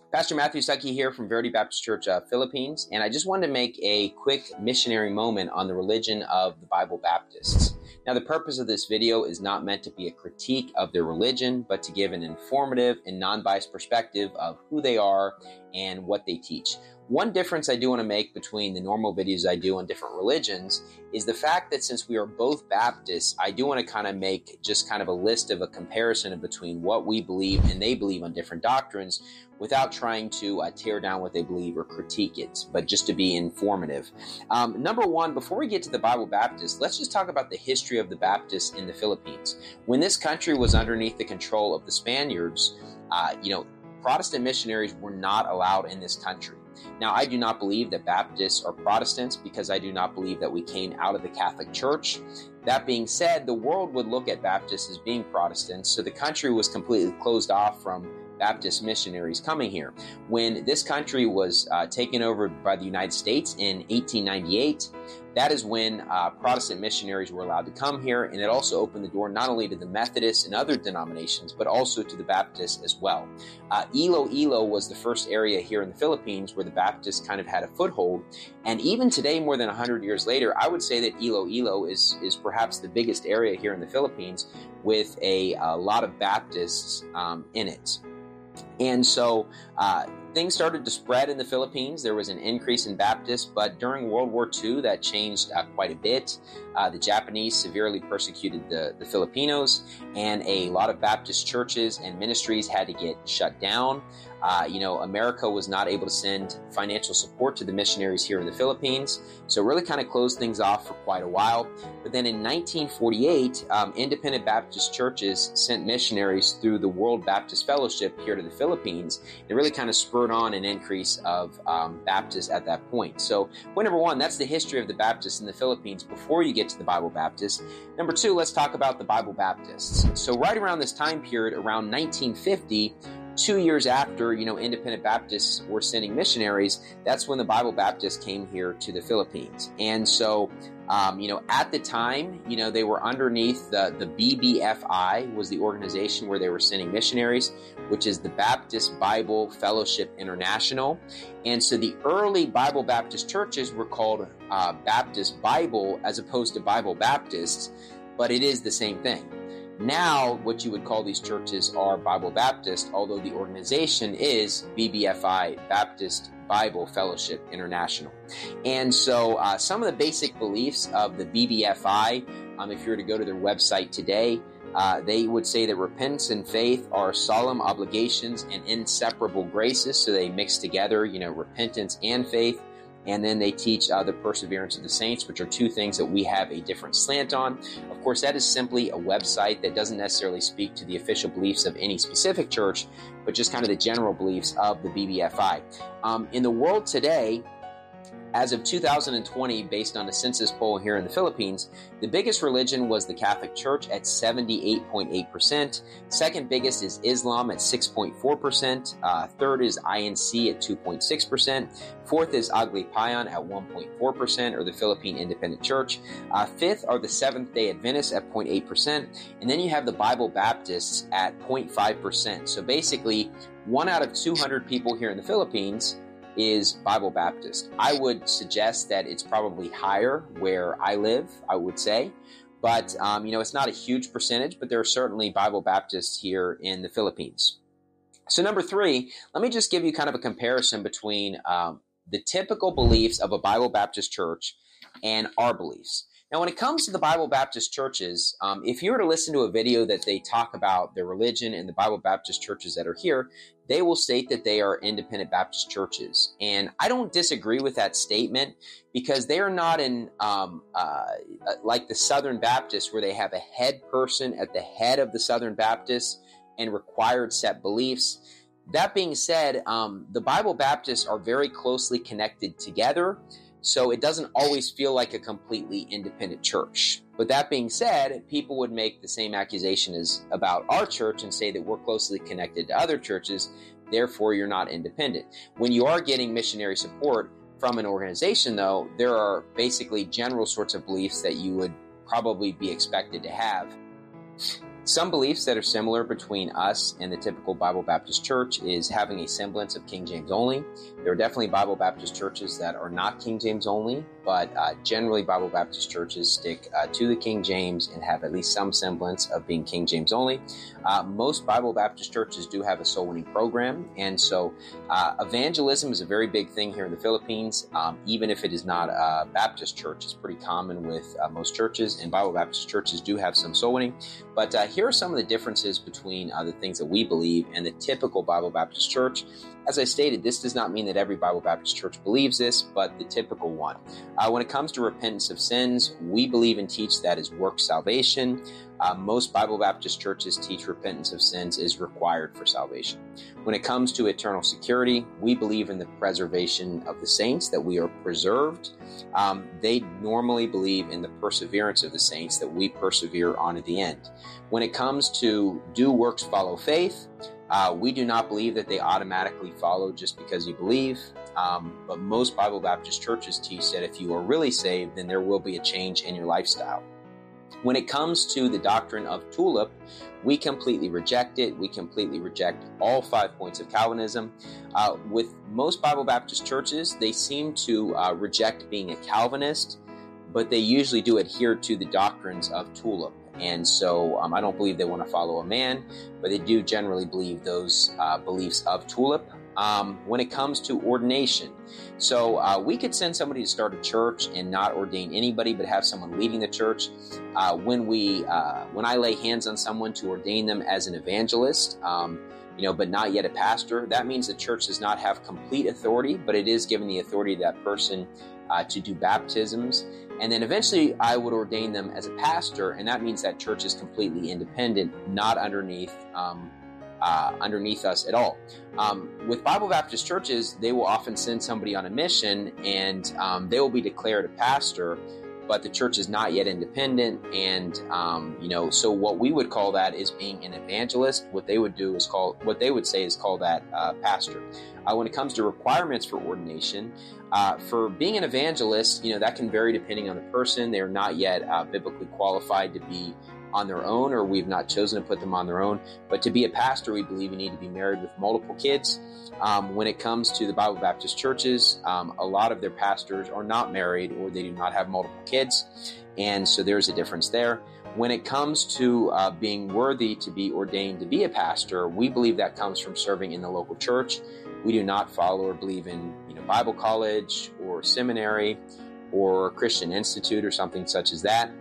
Pastor Matthew Stuckey here from Verity Baptist Church, Philippines, and I just wanted to make a quick missionary moment on the religion of the Bible Baptists. Now, the purpose of this video is not meant to be a critique of their religion, but to give an informative and non-biased perspective of who they are and what they teach. One difference I do want to make between the normal videos I do on different religions is the fact that since we are both Baptists, I do want to kind of make just kind of a list of a comparison between what we believe and they believe on different doctrines without trying to tear down what they believe or critique it, but just to be informative. Number one, before we get to the Bible Baptists, let's just talk about the history of the Baptists in the Philippines. When this country was underneath the control of the Spaniards, Protestant missionaries were not allowed in this country. Now, I do not believe that Baptists are Protestants because I do not believe that we came out of the Catholic Church. That being said, the world would look at Baptists as being Protestants, so the country was completely closed off from Baptist missionaries coming here. When this country was taken over by the United States in 1898, that is when Protestant missionaries were allowed to come here, and it also opened the door not only to the Methodists and other denominations, but also to the Baptists as well. Iloilo was the first area here in the Philippines where the Baptists kind of had a foothold, and even today, more than 100 years later, I would say that Iloilo is perhaps the biggest area here in the Philippines with a lot of Baptists in it. And so things started to spread in the Philippines. There was an increase in Baptists, but during World War II, that changed quite a bit. The Japanese severely persecuted the Filipinos, and a lot of Baptist churches and ministries had to get shut down. America was not able to send financial support to the missionaries here in the Philippines, so it really kind of closed things off for quite a while. But then in 1948, independent Baptist churches sent missionaries through the World Baptist Fellowship here to the Philippines. It really kind of spurred on an increase of Baptists at that point. So point number one, that's the history of the Baptists in the Philippines before you get to the Bible Baptists. Number two, let's talk about the Bible Baptists. So right around this time period, around 1950, 2 years after, independent Baptists were sending missionaries, that's when the Bible Baptists came here to the Philippines. And so, at the time, they were underneath the BBFI was the organization where they were sending missionaries, which is the Baptist Bible Fellowship International. And so the early Bible Baptist churches were called Baptist Bible as opposed to Bible Baptists, but it is the same thing. Now, what you would call these churches are Bible Baptist, although the organization is BBFI, Baptist Bible Fellowship International. And so some of the basic beliefs of the BBFI, if you were to go to their website today, they would say that repentance and faith are solemn obligations and inseparable graces. So they mix together, repentance and faith. And then they teach the perseverance of the saints, which are two things that we have a different slant on. Of course, that is simply a website that doesn't necessarily speak to the official beliefs of any specific church, but just kind of the general beliefs of the BBFI. In the world today, as of 2020, based on a census poll here in the Philippines, the biggest religion was the Catholic Church at 78.8%. Second biggest is Islam at 6.4%. Third is INC at 2.6%. Fourth is Aglipayan at 1.4%, or the Philippine Independent Church. Fifth are the Seventh-day Adventists at 0.8%. And then you have the Bible Baptists at 0.5%. So basically, 1 out of 200 people here in the Philippines is Bible Baptist. I would suggest that it's probably higher where I live, I would say. But, it's not a huge percentage, but there are certainly Bible Baptists here in the Philippines. So number three, let me just give you kind of a comparison between the typical beliefs of a Bible Baptist church and our beliefs. Now, when it comes to the Bible Baptist churches, if you were to listen to a video that they talk about their religion and the Bible Baptist churches that are here, they will state that they are independent Baptist churches. And I don't disagree with that statement because they are not in like the Southern Baptists where they have a head person at the head of the Southern Baptists and required set beliefs. That being said, the Bible Baptists are very closely connected together. So it doesn't always feel like a completely independent church. But that being said, people would make the same accusation as about our church and say that we're closely connected to other churches, therefore you're not independent. When you are getting missionary support from an organization, though, there are basically general sorts of beliefs that you would probably be expected to have. Some beliefs that are similar between us and the typical Bible Baptist church is having a semblance of King James only. There are definitely Bible Baptist churches that are not King James only, but generally Bible Baptist churches stick to the King James and have at least some semblance of being King James only. Most Bible Baptist churches do have a soul winning program, and so evangelism is a very big thing here in the Philippines. Even if it is not a Baptist church, it's pretty common with most churches, and Bible Baptist churches do have some soul winning. But here are some of the differences between the things that we believe and the typical Bible Baptist church. As I stated, this does not mean that every Bible Baptist church believes this, but the typical one. When it comes to repentance of sins, we believe and teach that is work salvation. Most Bible Baptist churches teach repentance of sins is required for salvation. When it comes to eternal security, we believe in the preservation of the saints, that we are preserved. They normally believe in the perseverance of the saints, that we persevere on to the end. When it comes to do works follow faith, we do not believe that they automatically follow just because you believe, but most Bible Baptist churches teach that if you are really saved, then there will be a change in your lifestyle. When it comes to the doctrine of tulip, we completely reject it. We completely reject all 5 points of Calvinism. With most Bible Baptist churches, they seem to reject being a Calvinist, but they usually do adhere to the doctrines of tulip. And so I don't believe they want to follow a man, but they do generally believe those beliefs of tulip. When it comes to ordination, so we could send somebody to start a church and not ordain anybody, but have someone leading the church. When I lay hands on someone to ordain them as an evangelist, but not yet a pastor, that means the church does not have complete authority, but it is given the authority of that person to do baptisms. And then eventually I would ordain them as a pastor, and that means that church is completely independent, not underneath us at all. With Bible Baptist churches, they will often send somebody on a mission, and they will be declared a pastor, but the church is not yet independent. And so what we would call that is being an evangelist. What they would say is call that pastor. When it comes to requirements for ordination, for being an evangelist, that can vary depending on the person. They are not yet biblically qualified to be on their own, or we've not chosen to put them on their own. But to be a pastor, we believe you need to be married with multiple kids. When it comes to the Bible Baptist churches, a lot of their pastors are not married, or they do not have multiple kids. And so there's a difference there. When it comes to being worthy to be ordained to be a pastor, we believe that comes from serving in the local church. We do not follow or believe in Bible college or seminary or Christian Institute or something such as that.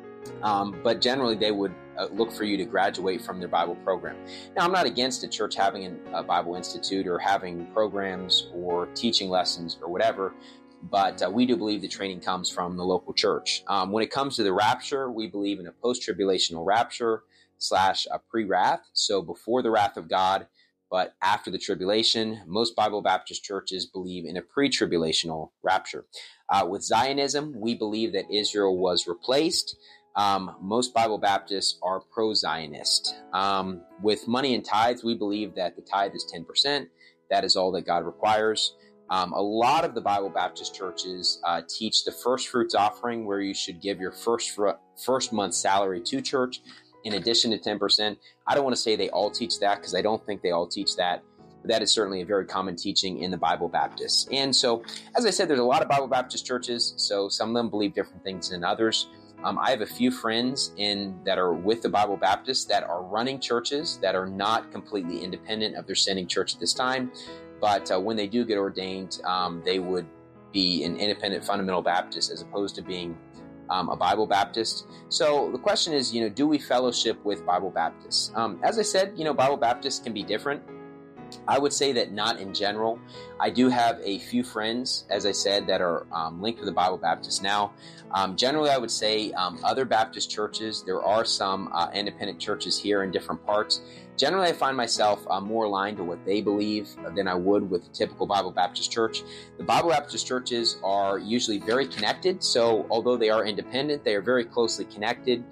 But generally, they would look for you to graduate from their Bible program. Now, I'm not against a church having a Bible Institute or having programs or teaching lessons or whatever, but we do believe the training comes from the local church. When it comes to the rapture, we believe in a post-tribulational rapture / a pre-wrath, so before the wrath of God, but after the tribulation. Most Bible Baptist churches believe in a pre-tribulational rapture. With Zionism, we believe that Israel was replaced. Most Bible Baptists are pro-Zionist. With money and tithes, we believe that the tithe is 10%. That is all that God requires. A lot of the Bible Baptist churches teach the first fruits offering, where you should give your first month's salary to church in addition to 10%. I don't want to say they all teach that, because I don't think they all teach that. But that is certainly a very common teaching in the Bible Baptists. And so, as I said, there's a lot of Bible Baptist churches, so some of them believe different things than others. I have a few friends that are with the Bible Baptists that are running churches that are not completely independent of their sending church at this time. But when they do get ordained, they would be an independent fundamental Baptist as opposed to being a Bible Baptist. So the question is, do we fellowship with Bible Baptists? As I said, Bible Baptists can be different. I would say that not in general. I do have a few friends, as I said, that are linked to the Bible Baptist now. Generally, I would say other Baptist churches, there are some independent churches here in different parts. Generally, I find myself more aligned to what they believe than I would with a typical Bible Baptist church. The Bible Baptist churches are usually very connected, so although they are independent, they are very closely connected.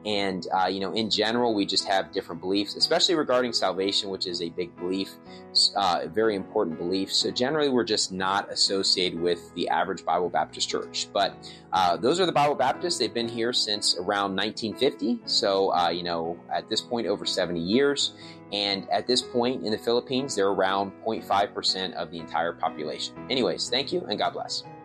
And, in general, we just have different beliefs, especially regarding salvation, which is a big belief, a very important belief. So generally, we're just not associated with the average Bible Baptist church. But those are the Bible Baptists. They've been here since around 1950. So, at this point, over 70 years. And at this point in the Philippines, they're around 0.5% of the entire population. Anyways, thank you and God bless.